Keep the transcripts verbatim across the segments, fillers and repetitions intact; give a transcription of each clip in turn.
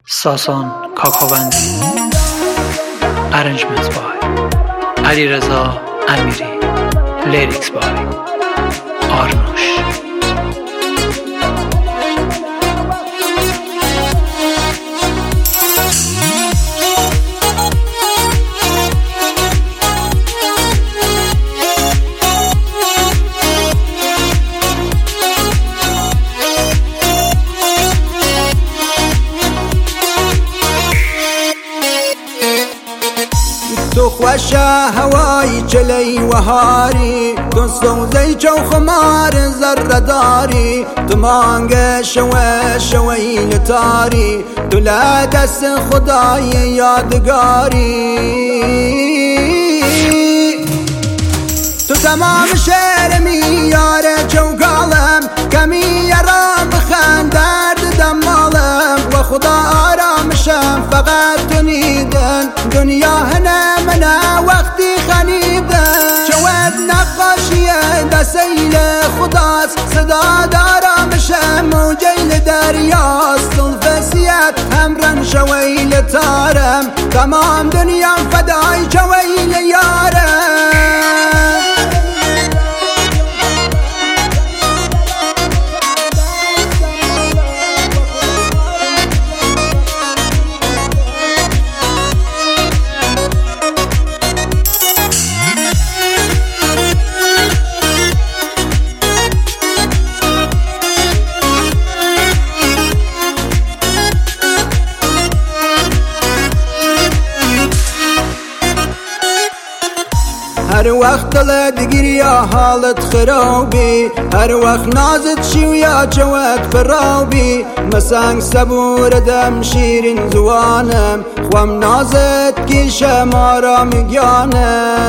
ساسان کاکاوندی. Arrangements by علیرضا امیری. Lyrics by آرنوش. تو خوشا هوای چلی و هاری، تو سوزی چو خمار ذره داری، تو مانگ شوه شوی لتاری، تو لا دست خدای یادگاری، تو تمام شعر میار چوگالم، کمی یرام بخند درد دمالم، و خدا آرامشم فقط تو نیدن، دنیا هنه منا وقتی خنیدن، شود نقاشیه دسیل خداست، صدا دارامشم موجیل دریاست، طلفسیت همرن شویل تارم، تمام دنیام فدای شویل یارم. هر وقت دلت بگیری یا حالت خرابی، هر وقت نازت شی و یا جوت فرابی، مسنگ صبور دم شیرین زوانم، خوام نازت گیشم آرام گیانم،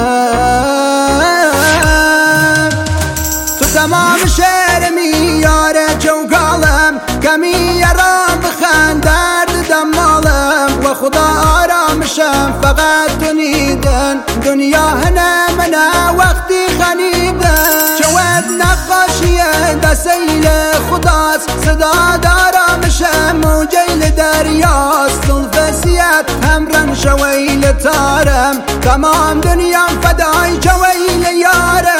تو تمام شعر میاره چوگالم، کمی یرام بخند درد دمالم، و خدا آرامشم فقط تو نیدن، دنیا هنه منا وقتی خنیدن، شود نقاشیه دسیل خداست، صدا دارامشم موجیل دریاست، طلفسیت همرن شویل تارم، تمام دنیام فدای شویل یارم.